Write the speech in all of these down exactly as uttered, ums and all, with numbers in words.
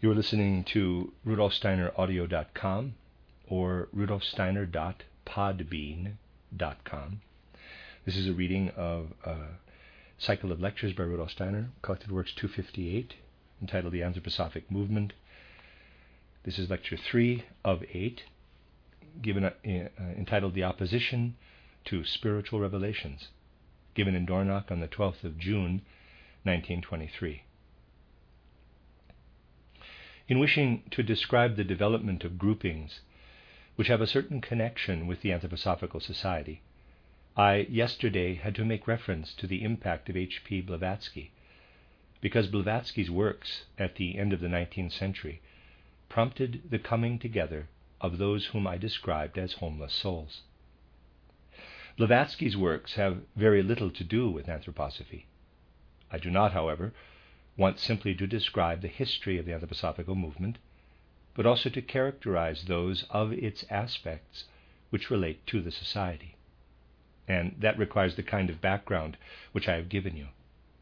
You're listening to Rudolf Steiner Audio dot com or Rudolf Steiner dot podbean dot com. This is a reading of a cycle of lectures by Rudolf Steiner, Collected Works two fifty-eight, entitled The Anthroposophic Movement. This is lecture three of eight, given uh, entitled The Opposition to Spiritual Revelations, given in Dornach on the twelfth of June, nineteen twenty-three. In wishing to describe the development of groupings which have a certain connection with the Anthroposophical Society, I yesterday had to make reference to the impact of H P Blavatsky, because Blavatsky's works at the end of the nineteenth century prompted the coming together of those whom I described as homeless souls. Blavatsky's works have very little to do with anthroposophy. I do not, however, want simply to describe the history of the anthroposophical movement, but also to characterize those of its aspects which relate to the society. And that requires the kind of background which I have given you.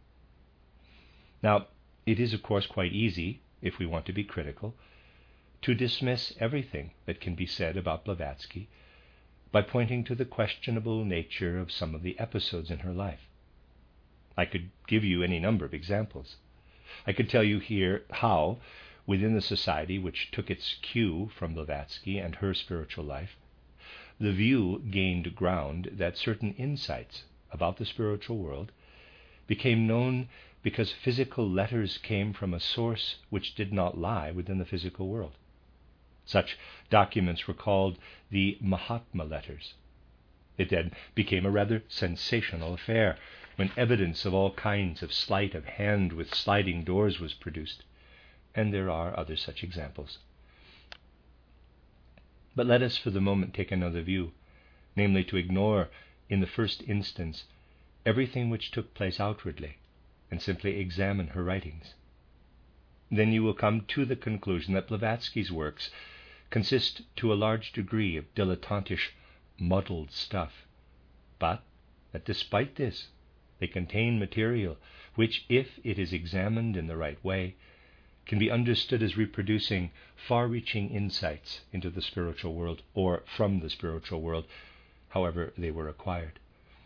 Now, it is of course quite easy, if we want to be critical, to dismiss everything that can be said about Blavatsky by pointing to the questionable nature of some of the episodes in her life. I could give you any number of examples. I could tell you here how, within the society which took its cue from Blavatsky and her spiritual life, the view gained ground that certain insights about the spiritual world became known because physical letters came from a source which did not lie within the physical world. Such documents were called the Mahatma letters. It then became a rather sensational affair when evidence of all kinds of sleight of hand with sliding doors was produced, and there are other such examples. But let us for the moment take another view, namely to ignore, in the first instance, everything which took place outwardly, and simply examine her writings. Then you will come to the conclusion that Blavatsky's works consist to a large degree of dilettantish, muddled stuff, but that despite this, they contain material which, if it is examined in the right way, can be understood as reproducing far-reaching insights into the spiritual world, or from the spiritual world, however they were acquired.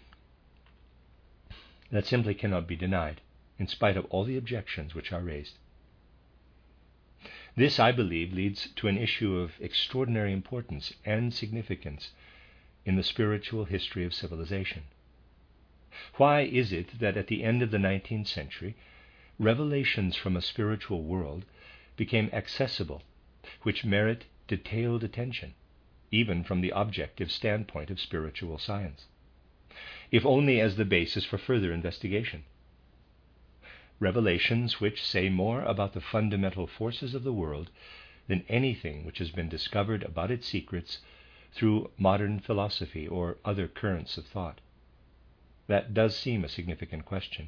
That simply cannot be denied, in spite of all the objections which are raised. This, I believe, leads to an issue of extraordinary importance and significance in the spiritual history of civilization. Why is it that at the end of the nineteenth century, revelations from a spiritual world became accessible, which merit detailed attention, even from the objective standpoint of spiritual science, if only as the basis for further investigation? Revelations which say more about the fundamental forces of the world than anything which has been discovered about its secrets through modern philosophy or other currents of thought. That does seem a significant question.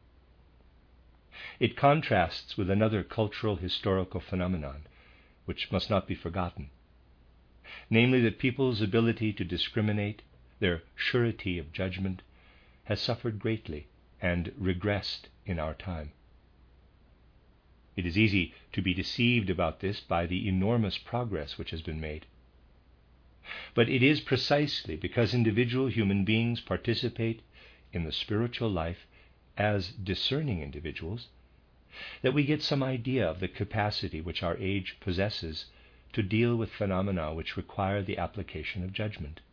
It contrasts with another cultural historical phenomenon, which must not be forgotten, namely that people's ability to discriminate, their surety of judgment, has suffered greatly and regressed in our time. It is easy to be deceived about this by the enormous progress which has been made. But it is precisely because individual human beings participate in the spiritual life as discerning individuals that we get some idea of the capacity which our age possesses to deal with phenomena which require the application of judgment.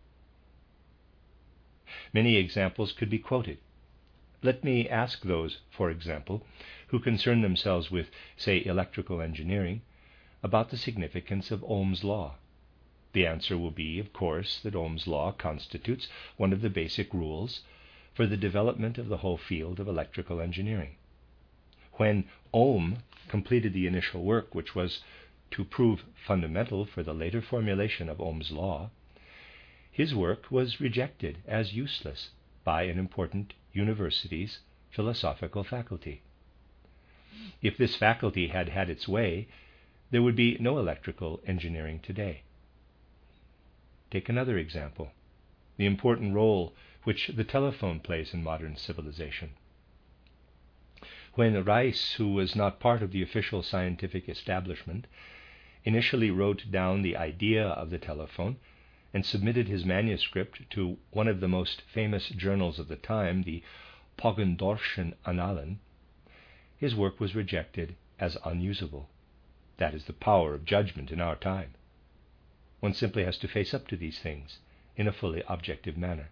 Many examples could be quoted. Let me ask those, for example, who concern themselves with, say, electrical engineering, about the significance of Ohm's law. The answer will be, of course, that Ohm's law constitutes one of the basic rules for the development of the whole field of electrical engineering. When Ohm completed the initial work which was to prove fundamental for the later formulation of Ohm's law, his work was rejected as useless by an important university's philosophical faculty. If this faculty had had its way, there would be no electrical engineering today. Take another example, the important role which the telephone plays in modern civilization. When Rice, who was not part of the official scientific establishment, initially wrote down the idea of the telephone and submitted his manuscript to one of the most famous journals of the time, the Poggendorfschen Annalen, his work was rejected as unusable. That is the power of judgment in our time. One simply has to face up to these things in a fully objective manner.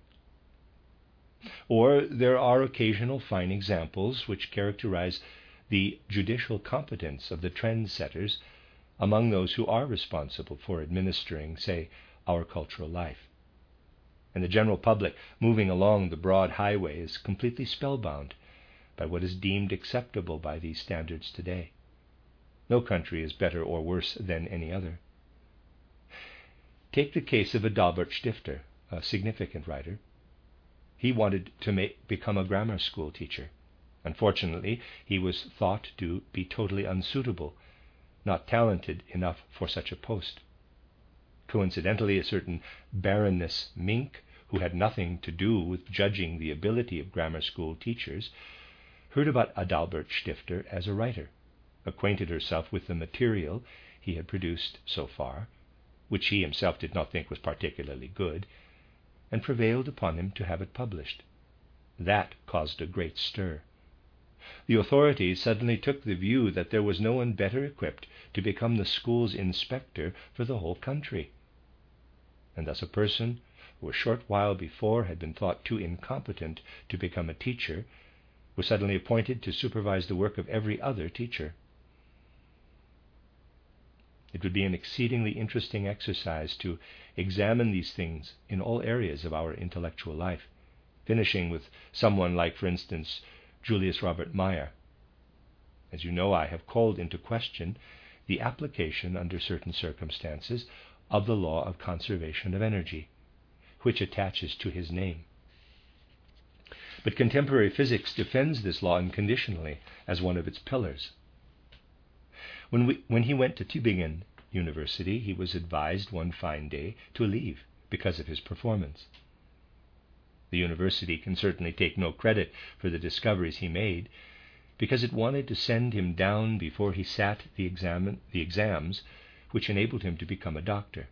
Or there are occasional fine examples which characterize the judicial competence of the trendsetters among those who are responsible for administering, say, our cultural life. And the general public moving along the broad highway is completely spellbound by what is deemed acceptable by these standards today. No country is better or worse than any other. Take the case of Adalbert Stifter, a significant writer. He wanted to make, become a grammar school teacher. Unfortunately, he was thought to be totally unsuitable, not talented enough for such a post. Coincidentally, a certain Baroness Mink, who had nothing to do with judging the ability of grammar school teachers, heard about Adalbert Stifter as a writer, acquainted herself with the material he had produced so far, which he himself did not think was particularly good, and prevailed upon him to have it published. That caused a great stir. The authorities suddenly took the view that there was no one better equipped to become the school's inspector for the whole country. And thus a person who a short while before had been thought too incompetent to become a teacher was suddenly appointed to supervise the work of every other teacher. It would be an exceedingly interesting exercise to examine these things in all areas of our intellectual life, finishing with someone like, for instance, Julius Robert Meyer. As you know, I have called into question the application under certain circumstances of the law of conservation of energy, which attaches to his name. But contemporary physics defends this law unconditionally as one of its pillars. When, we, when he went to Tübingen University, he was advised one fine day to leave because of his performance. The university can certainly take no credit for the discoveries he made, because it wanted to send him down before he sat the, exam- the exams which enabled him to become a doctor.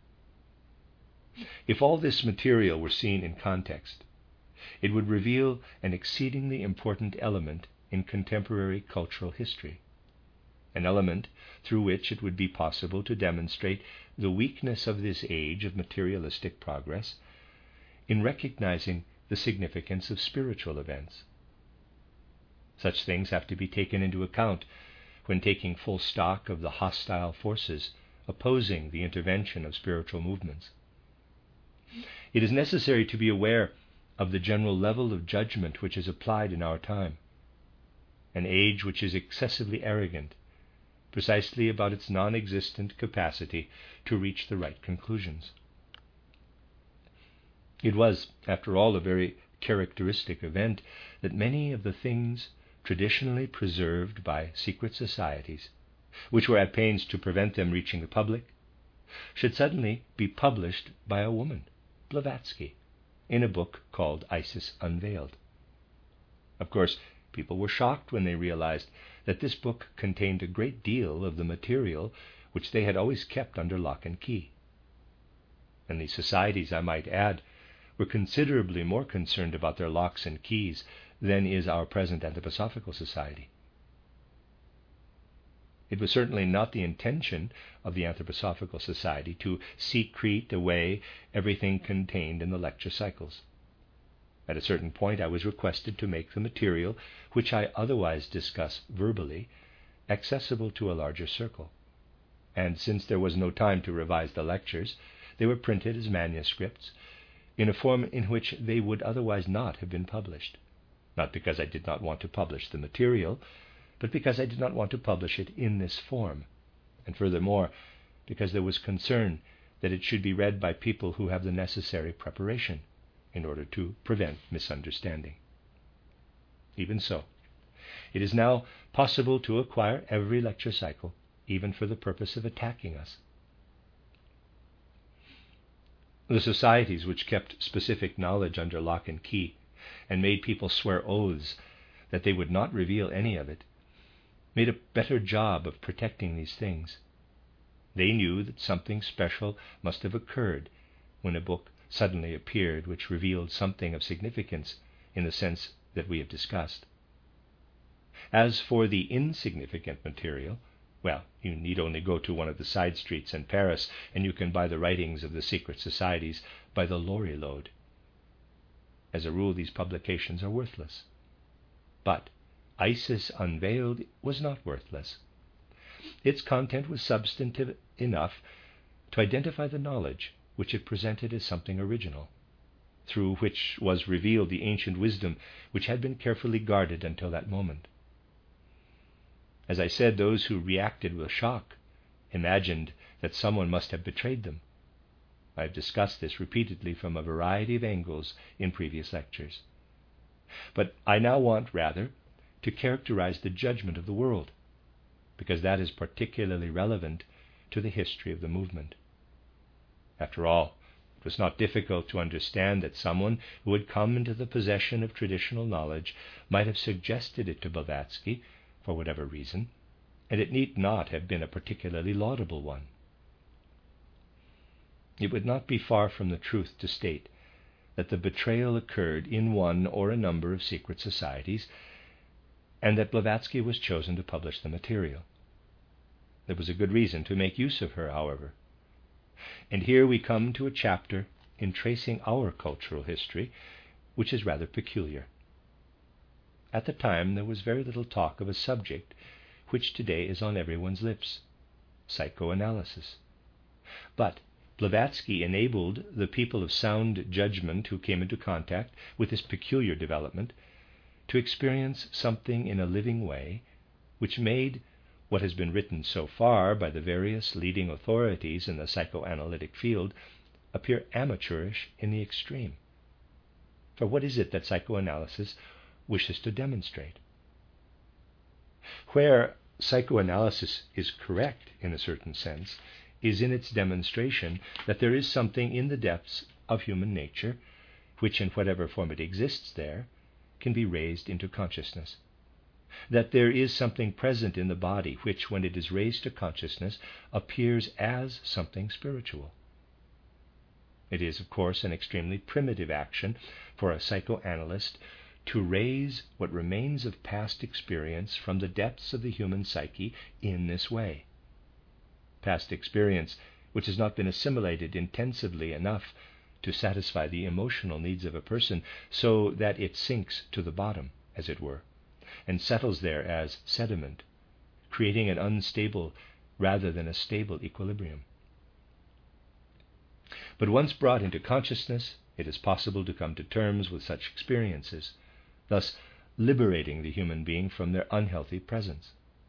If all this material were seen in context, it would reveal an exceedingly important element in contemporary cultural history, an element through which it would be possible to demonstrate the weakness of this age of materialistic progress in recognizing the significance of spiritual events. Such things have to be taken into account when taking full stock of the hostile forces opposing the intervention of spiritual movements. It is necessary to be aware of the general level of judgment which is applied in our time, an age which is excessively arrogant, precisely about its non-existent capacity to reach the right conclusions. It was, after all, a very characteristic event that many of the things traditionally preserved by secret societies, which were at pains to prevent them reaching the public, should suddenly be published by a woman, Blavatsky, in a book called Isis Unveiled. Of course, people were shocked when they realized that this book contained a great deal of the material which they had always kept under lock and key. And these societies, I might add, were considerably more concerned about their locks and keys than is our present Anthroposophical Society. It was certainly not the intention of the Anthroposophical Society to secrete away everything contained in the lecture cycles. At a certain point, I was requested to make the material, which I otherwise discuss verbally, accessible to a larger circle. And since there was no time to revise the lectures, they were printed as manuscripts in a form in which they would otherwise not have been published. Not because I did not want to publish the material, but because I did not want to publish it in this form, and furthermore, because there was concern that it should be read by people who have the necessary preparation in order to prevent misunderstanding. Even so, it is now possible to acquire every lecture cycle, even for the purpose of attacking us. The societies which kept specific knowledge under lock and key and made people swear oaths that they would not reveal any of it, made a better job of protecting these things. They knew that something special must have occurred when a book suddenly appeared which revealed something of significance in the sense that we have discussed. As for the insignificant material, well, you need only go to one of the side streets in Paris and you can buy the writings of the secret societies by the lorry load. As a rule, these publications are worthless. But Isis Unveiled was not worthless. Its content was substantive enough to identify the knowledge which it presented as something original, through which was revealed the ancient wisdom which had been carefully guarded until that moment. As I said, those who reacted with shock imagined that someone must have betrayed them. I have discussed this repeatedly from a variety of angles in previous lectures. But I now want, rather, to characterize the judgment of the world, because that is particularly relevant to the history of the movement. After all, it was not difficult to understand that someone who had come into the possession of traditional knowledge might have suggested it to Blavatsky for whatever reason, and it need not have been a particularly laudable one. It would not be far from the truth to state that the betrayal occurred in one or a number of secret societies, and that Blavatsky was chosen to publish the material. There was a good reason to make use of her, however. And here we come to a chapter in tracing our cultural history, which is rather peculiar. At the time, there was very little talk of a subject which today is on everyone's lips, psychoanalysis. But Blavatsky enabled the people of sound judgment who came into contact with this peculiar development to experience something in a living way which made what has been written so far by the various leading authorities in the psychoanalytic field appear amateurish in the extreme. For what is it that psychoanalysis wishes to demonstrate? Where psychoanalysis is correct in a certain sense is in its demonstration that there is something in the depths of human nature which, in whatever form it exists there, can be raised into consciousness. That there is something present in the body which, when it is raised to consciousness, appears as something spiritual. It is, of course, an extremely primitive action for a psychoanalyst to raise what remains of past experience from the depths of the human psyche in this way. Past experience which has not been assimilated intensively enough to satisfy the emotional needs of a person, so that it sinks to the bottom, as it were, and settles there as sediment, creating an unstable rather than a stable equilibrium. But once brought into consciousness, it is possible to come to terms with such experiences, thus liberating the human being from their unhealthy presence.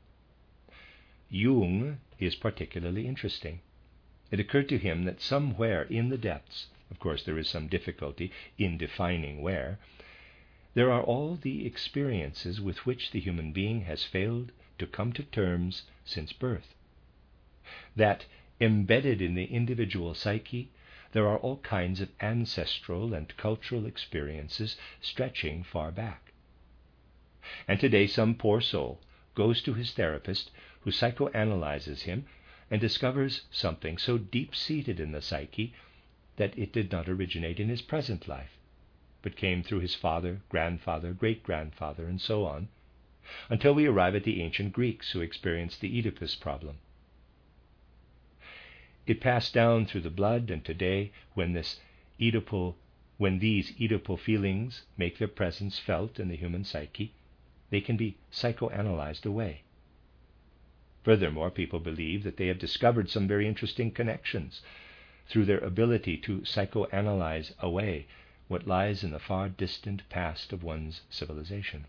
Jung is particularly interesting. It occurred to him that somewhere in the depths, of course there is some difficulty in defining where, there are all the experiences with which the human being has failed to come to terms since birth. That embedded in the individual psyche, there are all kinds of ancestral and cultural experiences stretching far back. And today some poor soul goes to his therapist, who psychoanalyzes him and discovers something so deep-seated in the psyche that it did not originate in his present life, but came through his father, grandfather, great-grandfather, and so on, until we arrive at the ancient Greeks who experienced the Oedipus problem. It passed down through the blood, and today, when this Oedipal, when these Oedipal feelings make their presence felt in the human psyche, they can be psychoanalyzed away. Furthermore, people believe that they have discovered some very interesting connections through their ability to psychoanalyze away what lies in the far distant past of one's civilization.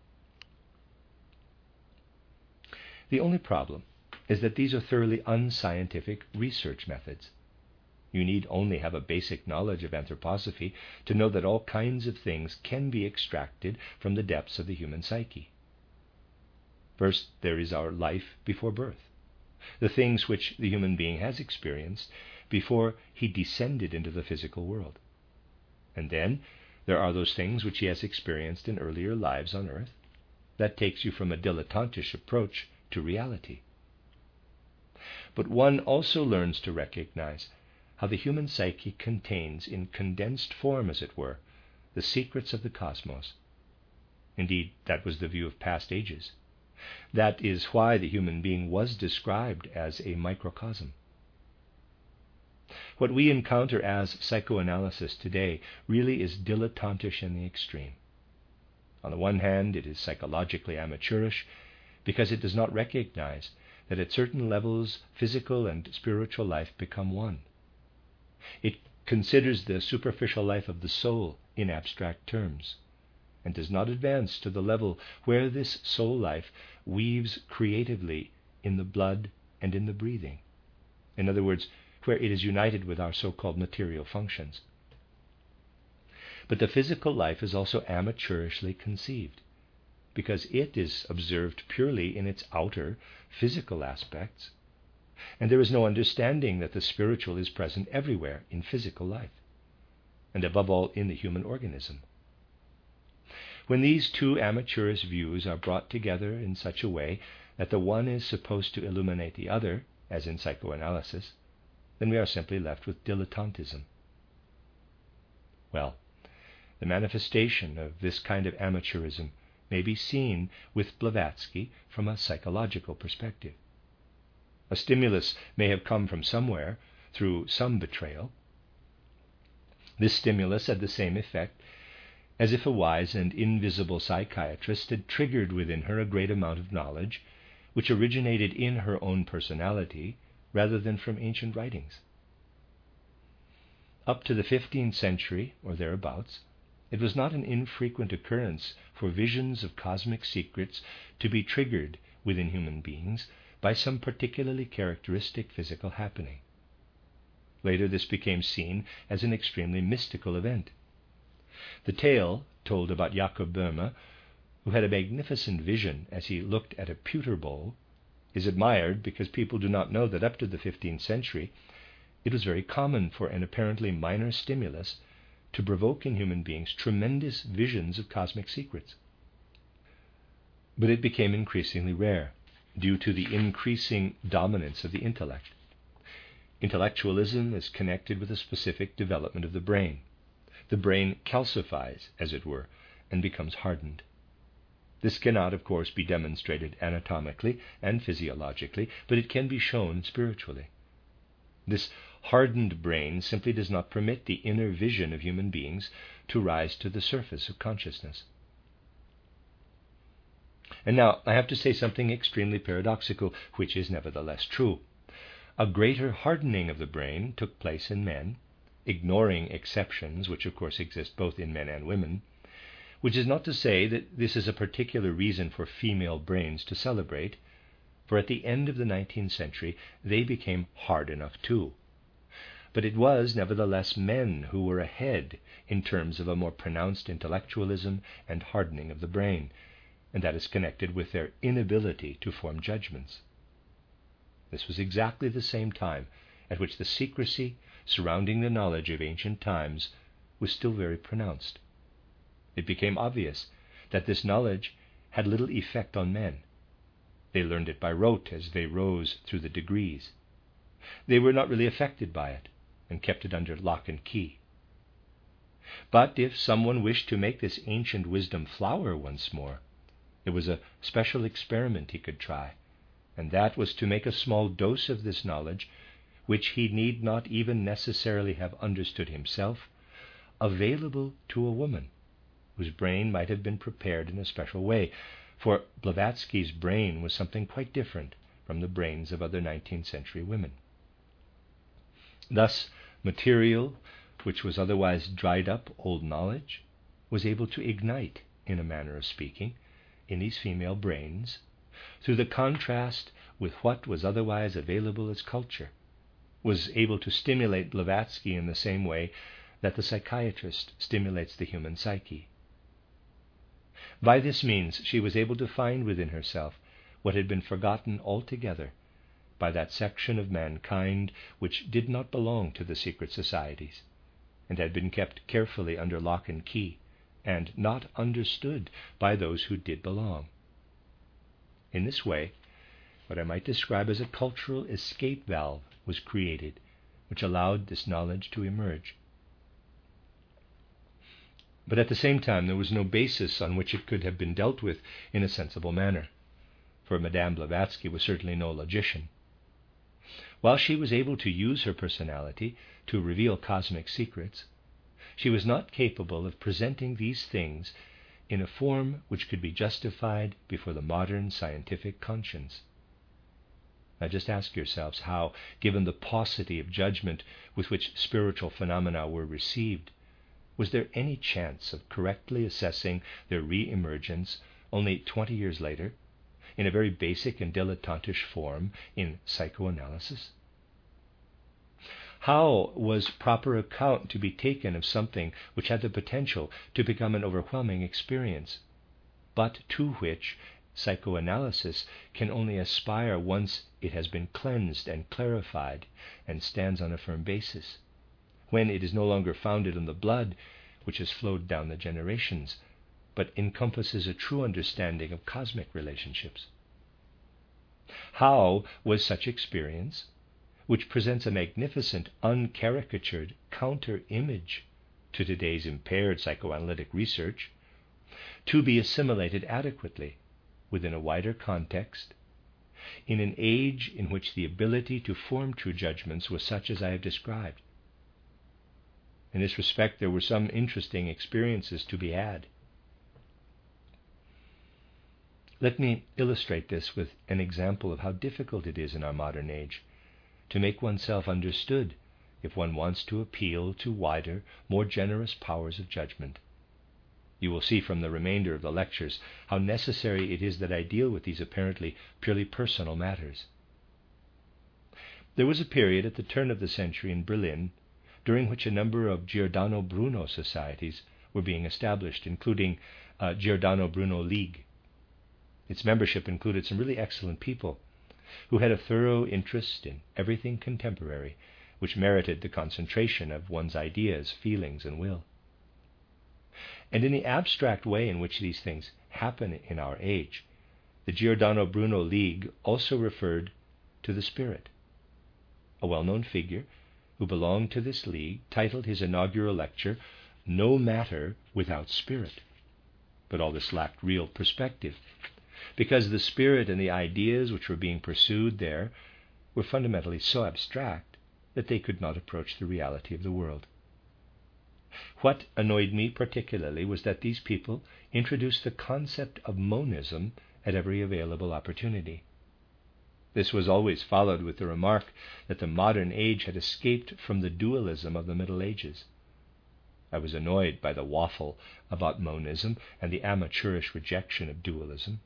The only problem is that these are thoroughly unscientific research methods. You need only have a basic knowledge of anthroposophy to know that all kinds of things can be extracted from the depths of the human psyche. First, there is our life before birth, the things which the human being has experienced before he descended into the physical world. And then there are those things which he has experienced in earlier lives on earth, That takes you from a dilettantish approach to reality. But one also learns to recognize how the human psyche contains, in condensed form as it were, the secrets of the cosmos. Indeed, that was the view of past ages. That is why the human being was described as a microcosm. What we encounter as psychoanalysis today really is dilettantish in the extreme. On the one hand, it is psychologically amateurish because it does not recognize that at certain levels physical and spiritual life become one. It considers the superficial life of the soul in abstract terms, and does not advance to the level where this soul life weaves creatively in the blood and in the breathing. In other words, where it is united with our so-called material functions. But the physical life is also amateurishly conceived, because it is observed purely in its outer physical aspects, and there is no understanding that the spiritual is present everywhere in physical life, and above all in the human organism. When these two amateurish views are brought together in such a way that the one is supposed to illuminate the other, as in psychoanalysis, then we are simply left with dilettantism. Well, the manifestation of this kind of amateurism may be seen with Blavatsky from a psychological perspective. A stimulus may have come from somewhere through some betrayal. This stimulus had the same effect as if a wise and invisible psychiatrist had triggered within her a great amount of knowledge which originated in her own personality rather than from ancient writings. Up to the fifteenth century, or thereabouts, it was not an infrequent occurrence for visions of cosmic secrets to be triggered within human beings by some particularly characteristic physical happening. Later this became seen as an extremely mystical event. The tale told about Jakob Böhme, who had a magnificent vision as he looked at a pewter bowl, is admired because people do not know that up to the fifteenth century it was very common for an apparently minor stimulus to provoke in human beings tremendous visions of cosmic secrets. But it became increasingly rare due to the increasing dominance of the intellect. Intellectualism is connected with a specific development of the brain. The brain calcifies, as it were, and becomes hardened. This cannot, of course, be demonstrated anatomically and physiologically, but it can be shown spiritually. This hardened brain simply does not permit the inner vision of human beings to rise to the surface of consciousness. And now I have to say something extremely paradoxical, which is nevertheless true. A greater hardening of the brain took place in men, ignoring exceptions, which of course exist both in men and women, which is not to say that this is a particular reason for female brains to celebrate, for at the end of the nineteenth century they became hard enough too. But it was nevertheless men who were ahead in terms of a more pronounced intellectualism and hardening of the brain, and that is connected with their inability to form judgments. This was exactly the same time at which the secrecy surrounding the knowledge of ancient times was still very pronounced. It became obvious that this knowledge had little effect on men. They learned it by rote as they rose through the degrees. They were not really affected by it and kept it under lock and key. But if someone wished to make this ancient wisdom flower once more, there was a special experiment he could try, and that was to make a small dose of this knowledge, which he need not even necessarily have understood himself, available to a woman whose brain might have been prepared in a special way, for Blavatsky's brain was something quite different from the brains of other nineteenth century women. Thus, material, which was otherwise dried up old knowledge, was able to ignite, in a manner of speaking, in these female brains, through the contrast with what was otherwise available as culture, was able to stimulate Blavatsky in the same way that the psychiatrist stimulates the human psyche. By this means she was able to find within herself what had been forgotten altogether by that section of mankind which did not belong to the secret societies, and had been kept carefully under lock and key, and not understood by those who did belong, In this way, what I might describe as a cultural escape valve was created, which allowed this knowledge to emerge. But at the same time, there was no basis on which it could have been dealt with in a sensible manner, for Madame Blavatsky was certainly no logician. While she was able to use her personality to reveal cosmic secrets, she was not capable of presenting these things in a form which could be justified before the modern scientific conscience. Now just ask yourselves how, given the paucity of judgment with which spiritual phenomena were received, was there any chance of correctly assessing their re-emergence only twenty years later, in a very basic and dilettantish form, in psychoanalysis? How was proper account to be taken of something which had the potential to become an overwhelming experience, but to which psychoanalysis can only aspire once it has been cleansed and clarified and stands on a firm basis, when it is no longer founded on the blood which has flowed down the generations, but encompasses a true understanding of cosmic relationships? How was such experience, which presents a magnificent, uncaricatured counter-image to today's impaired psychoanalytic research, to be assimilated adequately within a wider context, in an age in which the ability to form true judgments was such as I have described? In this respect, there were some interesting experiences to be had. Let me illustrate this with an example of how difficult it is in our modern age to make oneself understood if one wants to appeal to wider, more generous powers of judgment. You will see from the remainder of the lectures how necessary it is that I deal with these apparently purely personal matters. There was a period at the turn of the century in Berlin during which a number of Giordano Bruno societies were being established, including uh, Giordano Bruno League. Its membership included some really excellent people who had a thorough interest in everything contemporary, which merited the concentration of one's ideas, feelings, and will. And in the abstract way in which these things happen in our age, the Giordano Bruno League also referred to the Spirit. A well-known figure who belonged to this league titled his inaugural lecture, "No Matter Without Spirit." But all this lacked real perspective, because the spirit and the ideas which were being pursued there were fundamentally so abstract that they could not approach the reality of the world. What annoyed me particularly was that these people introduced the concept of monism at every available opportunity. This was always followed with the remark that the modern age had escaped from the dualism of the Middle Ages. I was annoyed by the waffle about monism and the amateurish rejection of dualism.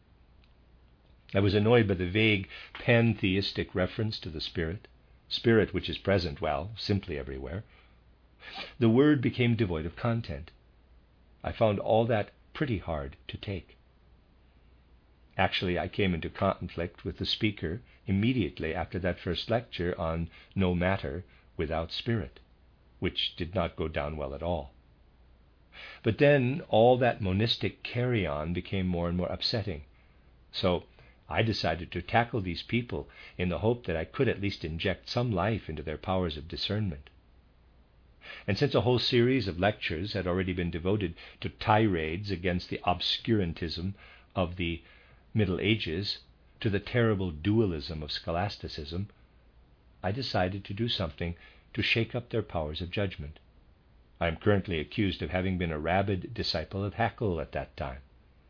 I was annoyed by the vague pantheistic reference to the Spirit, Spirit which is present, well, simply everywhere. The word became devoid of content. I found all that pretty hard to take. Actually, I came into conflict with the speaker immediately after that first lecture on No Matter Without Spirit, which did not go down well at all. But then all that monistic carry-on became more and more upsetting. So I decided to tackle these people in the hope that I could at least inject some life into their powers of discernment. And since a whole series of lectures had already been devoted to tirades against the obscurantism of the Middle Ages, to the terrible dualism of scholasticism, I decided to do something to shake up their powers of judgment. I am currently accused of having been a rabid disciple of Haeckel at that time.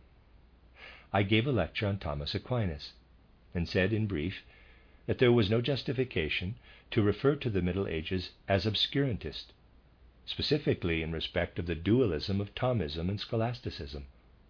I gave a lecture on Thomas Aquinas, and said in brief that there was no justification to refer to the Middle Ages as obscurantist, specifically in respect of the dualism of Thomism and scholasticism.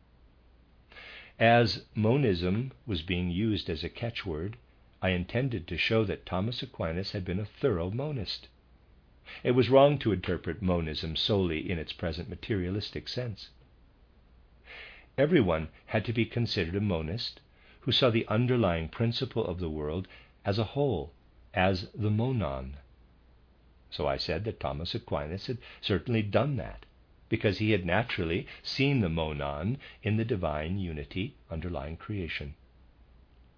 As monism was being used as a catchword, I intended to show that Thomas Aquinas had been a thorough monist. It was wrong to interpret monism solely in its present materialistic sense. Everyone had to be considered a monist who saw the underlying principle of the world as a whole, as the monon. So I said that Thomas Aquinas had certainly done that, because he had naturally seen the monon in the divine unity underlying creation.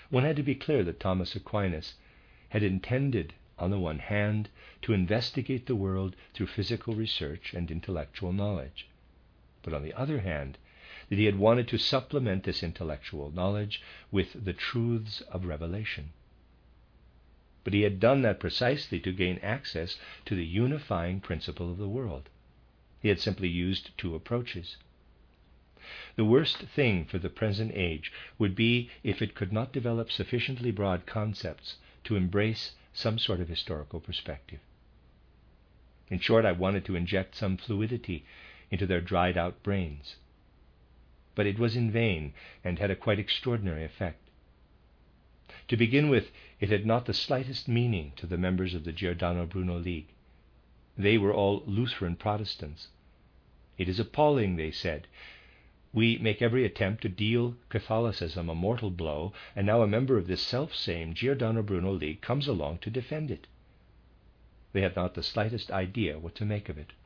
one had to be clear that Thomas Aquinas had intended, on the one hand, to investigate the world through physical research and intellectual knowledge, but on the other hand, that he had wanted to supplement this intellectual knowledge with the truths of revelation. But he had done that precisely to gain access to the unifying principle of the world. He had simply used two approaches. The worst thing for the present age would be if it could not develop sufficiently broad concepts to embrace some sort of historical perspective. In short, I wanted to inject some fluidity into their dried-out brains. But it was in vain and had a quite extraordinary effect. To begin with, it had not the slightest meaning to the members of the Giordano Bruno League. They were all Lutheran Protestants. It is appalling, they said. We make every attempt to deal Catholicism a mortal blow, and now a member of this self-same Giordano Bruno League comes along to defend it. They had not the slightest idea what to make of it.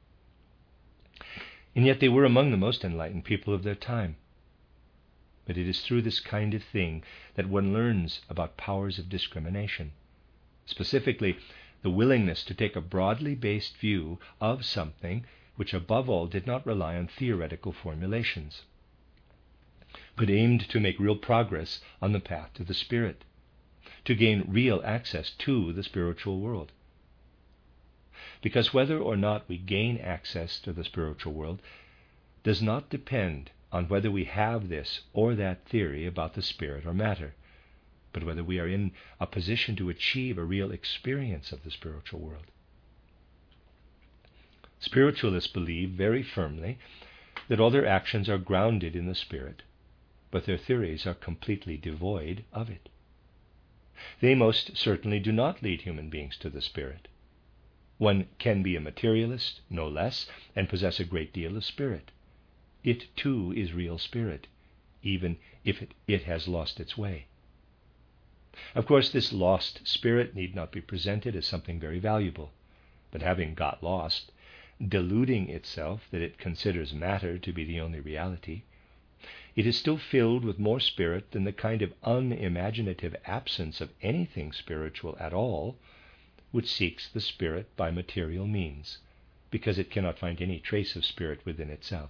And yet they were among the most enlightened people of their time. But it is through this kind of thing that one learns about powers of discrimination, specifically the willingness to take a broadly based view of something which above all did not rely on theoretical formulations, but aimed to make real progress on the path to the Spirit, to gain real access to the spiritual world. Because whether or not we gain access to the spiritual world does not depend on whether we have this or that theory about the spirit or matter, but whether we are in a position to achieve a real experience of the spiritual world. Spiritualists believe very firmly that all their actions are grounded in the Spirit, but their theories are completely devoid of it. They most certainly do not lead human beings to the Spirit. One can be a materialist, no less, and possess a great deal of spirit. It too is real spirit, even if it, it has lost its way. Of course, this lost spirit need not be presented as something very valuable, but having got lost, deluding itself that it considers matter to be the only reality, it is still filled with more spirit than the kind of unimaginative absence of anything spiritual at all, which seeks the Spirit by material means, because it cannot find any trace of spirit within itself.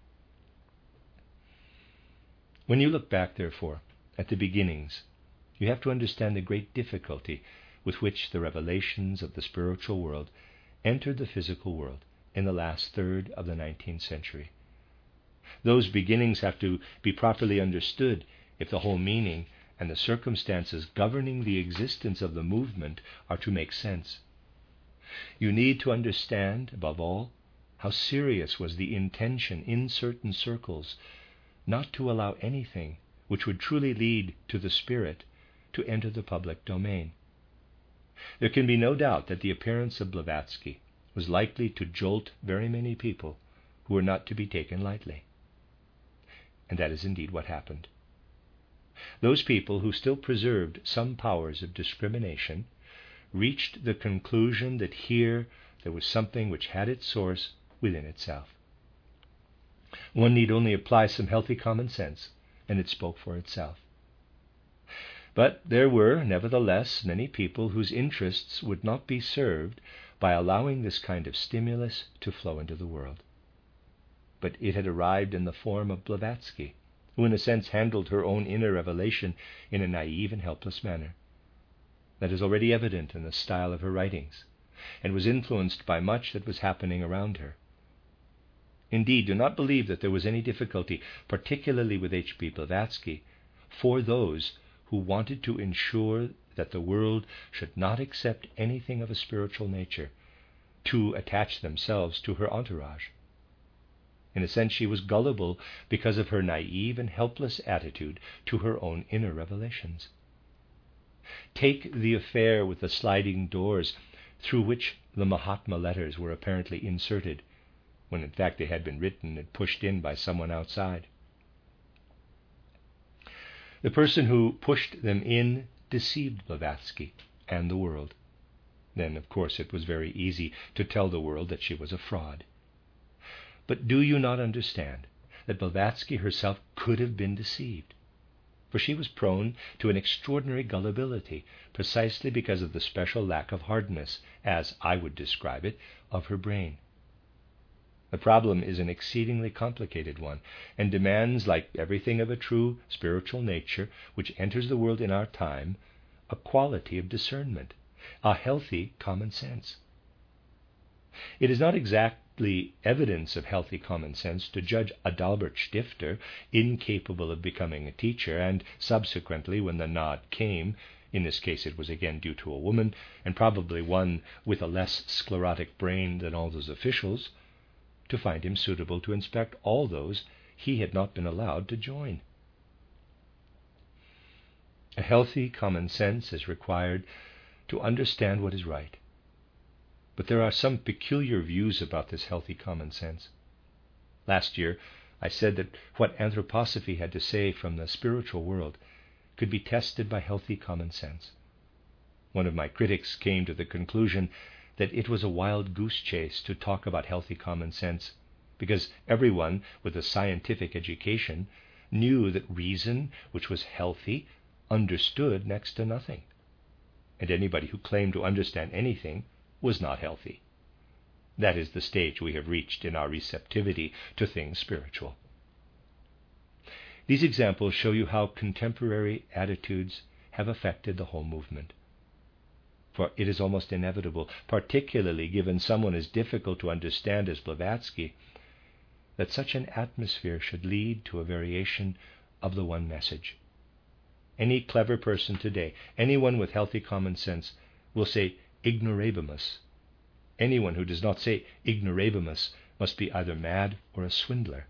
When you look back, therefore, at the beginnings, you have to understand the great difficulty with which the revelations of the spiritual world entered the physical world in the last third of the nineteenth century. Those beginnings have to be properly understood if the whole meaning and the circumstances governing the existence of the movement are to make sense. You need to understand, above all, how serious was the intention in certain circles not to allow anything which would truly lead to the Spirit to enter the public domain. There can be no doubt that the appearance of Blavatsky was likely to jolt very many people who were not to be taken lightly. And that is indeed what happened. Those people who still preserved some powers of discrimination reached the conclusion that here there was something which had its source within itself. One need only apply some healthy common sense, and it spoke for itself. But there were, nevertheless, many people whose interests would not be served by allowing this kind of stimulus to flow into the world. But it had arrived in the form of Blavatsky, who in a sense handled her own inner revelation in a naive and helpless manner. That is already evident in the style of her writings, and was influenced by much that was happening around her. Indeed, do not believe that there was any difficulty, particularly with H P Blavatsky, for those who wanted to ensure that the world should not accept anything of a spiritual nature, to attach themselves to her entourage. In a sense, she was gullible because of her naive and helpless attitude to her own inner revelations. Take the affair with the sliding doors through which the Mahatma letters were apparently inserted, when in fact they had been written and pushed in by someone outside. The person who pushed them in deceived Blavatsky and the world. Then, of course, it was very easy to tell the world that she was a fraud. But do you not understand that Blavatsky herself could have been deceived? for she was prone to an extraordinary gullibility, precisely because of the special lack of hardness, as I would describe it, of her brain. The problem is an exceedingly complicated one, and demands, like everything of a true spiritual nature which enters the world in our time, a quality of discernment, a healthy common sense. It is not exactly evidence of healthy common sense to judge Adalbert Stifter incapable of becoming a teacher, and subsequently, when the nod came, in this case it was again due to a woman, and probably one with a less sclerotic brain than all those officials, to find him suitable to inspect all those he had not been allowed to join. A healthy common sense is required to understand what is right. But there are some peculiar views about this healthy common sense. Last year, I said that what anthroposophy had to say from the spiritual world could be tested by healthy common sense. One of my critics came to the conclusion that it was a wild goose chase to talk about healthy common sense, because everyone with a scientific education knew that reason, which was healthy, understood next to nothing. And anybody who claimed to understand anything was not healthy. That is the stage we have reached in our receptivity to things spiritual. These examples show you how contemporary attitudes have affected the whole movement. For it is almost inevitable, particularly given someone as difficult to understand as Blavatsky, that such an atmosphere should lead to a variation of the one message. Any clever person today, anyone with healthy common sense, will say ignorabimus. Anyone who does not say ignorabimus must be either mad or a swindler.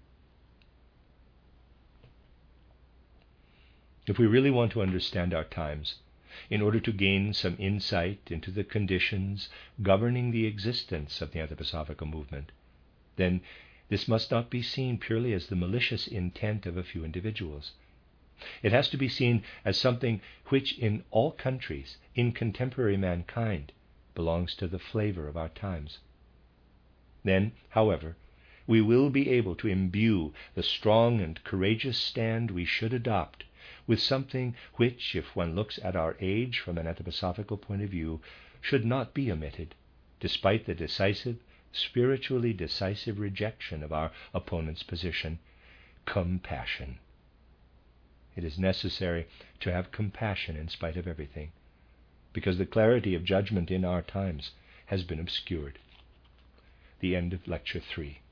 If we really want to understand our times, in order to gain some insight into the conditions governing the existence of the Anthroposophical movement, then this must not be seen purely as the malicious intent of a few individuals. It has to be seen as something which in all countries, in contemporary mankind, belongs to the flavor of our times. Then, however, we will be able to imbue the strong and courageous stand we should adopt with something which, if one looks at our age from an anthroposophical point of view, should not be omitted, despite the decisive, spiritually decisive rejection of our opponent's position: compassion. It is necessary to have compassion in spite of everything, because the clarity of judgment in our times has been obscured. The end of Lecture three.